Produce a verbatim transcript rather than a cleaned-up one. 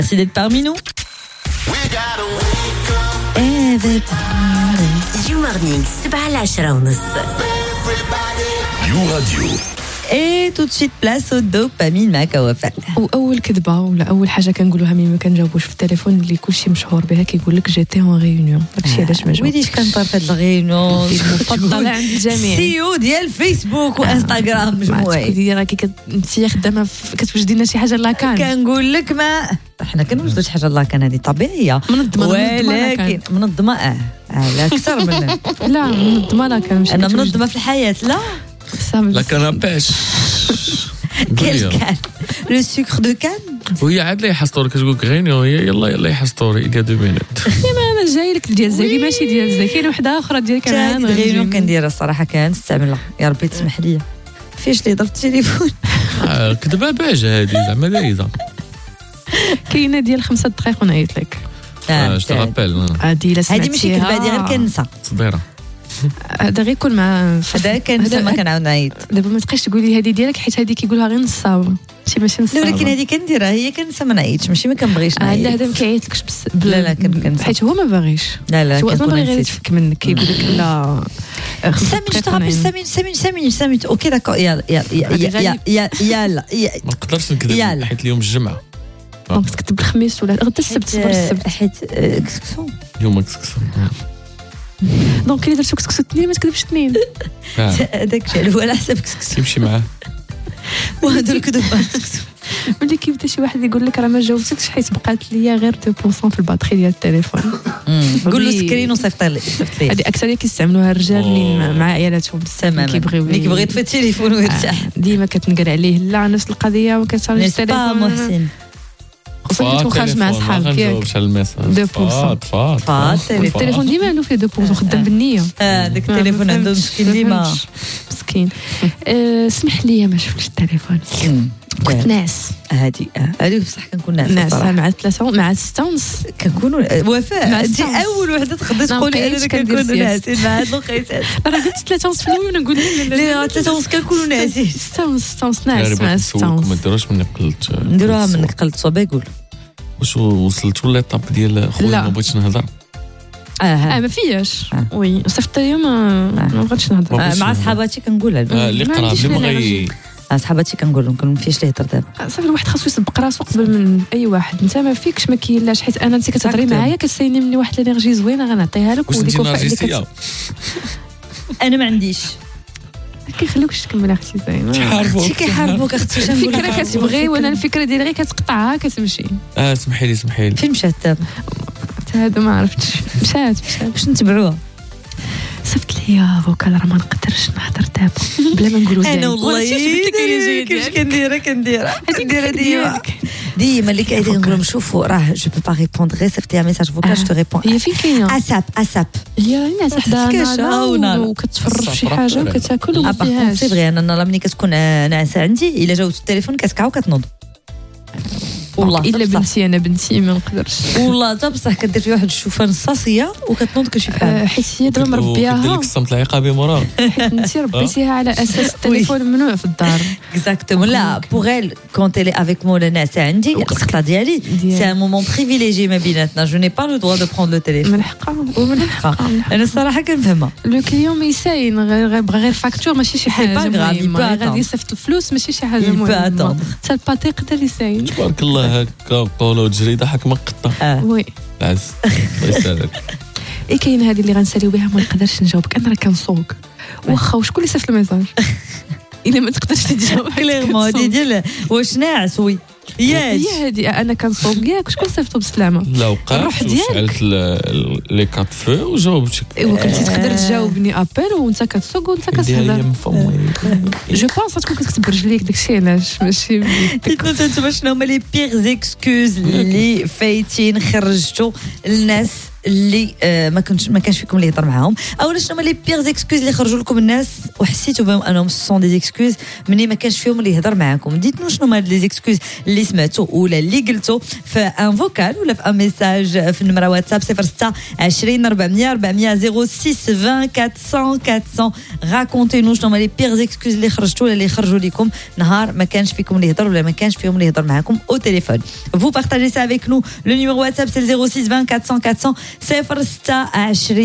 Merci d'être parmi nous. You Morning سبعة لعشرة ونص. يو راديو. Et tout de suite place au dopamine مع كوافل. واول كذبه ولا اول حاجه كنقولوها ملي ما كنجاوبوش في التليفون اللي كلشي مشهور بها كيقول لك جيتي اون ريونيون. داكشي علاش ما جاوبتش. ويليش كنطر في هاد الغيونيون مفضله عند الجميع. سي او ديال فيسبوك وانستغرام مجموعين. كدير راكي انت خدامه كتوجدي لنا شي حاجه لاكان. كنقول لك ما حنا كنوجدوا شي حاجه لاكان هذه طبيعيه منظمه ولكن منظمه اه على اكثر من لا منظمه لاكان ماشي انا منظمه في الحياه لا لا كناباش كيل كان لو سكر دو كان وهي عاد لا يحصطور كتقول لك غينيو هي يلا يلا يحصطور يا دو مينوت. انا جاي لك ديال زاكي ماشي ديال زاكي كاينه وحده اخرى ديال كمان غينيو كنديرها الصراحه كنستعملها يا ربي تسمح لي فاش لي ضربت التليفون كذبه باجه هذه زعما دايزه كاينه ديال خمسة دقائق ونعيط لك اه جو ترابيل هذه لا سمعتيها هذه ماشي كذبه هذه غير كنسى صديره هذا غير يكون مع هذا كنسى ما كنعاود نعيط دابا ما تبقايش تقولي هذه ديالك حيت هذه كيقولها غير نصابه شي ماشي نصابه ولكن هذه كنديرها هي كنسى ما نعيطش ماشي ما كنبغيش نعيط لا هذا ما كيعيطلكش بس لا لا كنسى حيت هو ما باغيش لا لا هو اصلا كنكون باغي غير نسيت يتفك منك كيقول لك لا سامي جو ترابيل سامي سامي سامي سامي اوكي داكور يلا يلا يلا يلا ما نقدرش نكذب حيت اليوم الجمعه دونك تكتب الخميس ولا غدا السبت صبر السبت حيت كسكسو اليوم كسكسو دونك الا درتو كسكسو اثنين ما تكذبش اثنين هذاك الشيء هو على حسب كسكسو يمشي معاه وهادو الكذب كسكسو ملي كيبدا شي واحد يقول لك راه ما جاوبتكش حيت بقات ليا غير اثنين بالمئة في الباتري ديال التليفون قول له سكرين وصيفط لي صيفط لي هذه اكثريه كيستعملوها الرجال اللي مع عيالاتهم تماما كيبغيو ملي كيبغي يطفي التليفون ويرتاح ديما كتنقل عليه لا نفس القضيه وكتشارج التليفون محسن وصلت وخارج مع صحابك ياك اثنين بالمئة فات فات التليفون ديما عنده فيه اثنين بالمئة خدام بالنيه اه داك التليفون عنده مسكين ديما مسكين اسمح لي ما شفتش التليفون كنت ناس هادي هادي بصح كنكون ناس ناس مع ثلاثة مع ستة ونص كنكونوا وفاء انت اول وحده تقدري تقولي انا كنكونوا ناسين مع هاد الوقيتات راه قلت ثلاثة ونص في الاول نقول لا لا ثلاثة ونص كنكونوا ناسين ستة ونص ستة ونص ناس مع ستة ونص ما ديروش من قلت نديروها من قلت صوبا يقول واش وصلتوا ليطاب ديال خويا ما بغيتش نهضر اه ما فياش وي صيفط اليوم ما بغيتش نهضر مع صحاباتي كنقولها اللي قراب اللي بغى صحاباتي كنقول لهم ما فيش ليه يهضر دابا صافي الواحد خاصو يسبق راسو قبل من اي واحد انت ما فيكش ما كاينلاش حيت انا انت كتهضري معايا كتسيني مني واحد الانرجي زوينه غنعطيها لك وديك الوفاء انا ما عنديش كيخليوكش تكمل اختي زينه اختي كيحاربوك اختي شنو نقول لك الفكره كتبغي وانا الفكره ديالي غير كتقطعها كتمشي اه سمحي لي سمحي لي فين مشات دابا هذا ما عرفتش مشات مشات باش نتبعوها صيفط لي فوكال راه ما نقدرش نهضر دابا بلا ما نقولوا زين انا والله كيفاش كنديرها كنديرها كنديرها ديما ديما اللي كيعيط نقول لهم شوفوا راه جو بو با ريبوندر غير صيفط لي ميساج فوكال جو تو ريبون هي فين كاينه اساب اساب هي الناس حدانا وكتفرج شي حاجه وكتاكل وما فيهاش سي فغي انا ملي كتكون ناعسه عندي الا جاوبت التليفون كتكعى وكتنوض والله الا بنتي انا بنتي ما نقدرش والله حتى بصح كدير فيها واحد الشوفه نصاصيه وكتنوض كشي بحال حيت هي دابا مربياها كدير لك الصمت العقابي مورا حيت انت ربيتيها على اساس التليفون ممنوع في الدار اكزاكتومون لا بوغ ال كونت الي افيك مو ناسه عندي القطه ديالي سي ان مومون بريفيليجي ما بيناتنا جو ني با لو دروا دو بروندر لو تليفون من حقها ومن حقها انا الصراحه كنفهمها لو كليون ما يساين غير بغى غير فاكتور ماشي شي حاجه مهمه غادي يصيفط الفلوس ماشي شي حاجه مهمه حتى الباتي يقدر يساين تبارك الله هكا قولوا تجري ضحك ما قطه وي العز الله يسعدك اي كاين هذه اللي غنساليو بها ما نقدرش نجاوبك انا راه كنسوق واخا وشكون اللي صيفط الميساج الا ما تقدرش تجاوب كليرمون هذه ديال واش ناعس وي هي هذه انا كنسوق ياك شكون صيفطو بالسلامه لا وقعت وشعلت لي كات فو وجاوبتك ايوا كنتي تقدر تجاوبني ابل وانت كتسوق وانت كتهضر جو بونس تكون كتكتب برجليك داكشي علاش ماشي انتما شنو هما لي بيغ زيكسكوز اللي فايتين خرجتو الناس اللي ما كنتش ما كانش فيكم اللي يهضر معاهم اولا شنو هما لي بيغ اكسكوز اللي خرجوا لكم الناس وحسيتوا بهم انهم سون دي اكسكوز ملي ما كانش فيهم اللي يهضر معاكم ديتنوا شنو هما لي اكسكوز اللي سمعتوا ولا اللي قلتوا في ان فوكال ولا في ان ميساج في النمره واتساب صفر ستة عشرين أربعمية أربعمية صفر ستة عشرين أربعمية أربعمية راكونتي نو شنو هما لي بيغ اكسكوز اللي خرجتوا ولا اللي خرجوا لكم نهار ما كانش فيكم اللي يهضر ولا ما كانش فيهم اللي يهضر معاكم au téléphone. Vous partagez ça avec nous. Le numéro WhatsApp c'est le zéro six vingt quatre cents quatre cents صفر ستة عشرين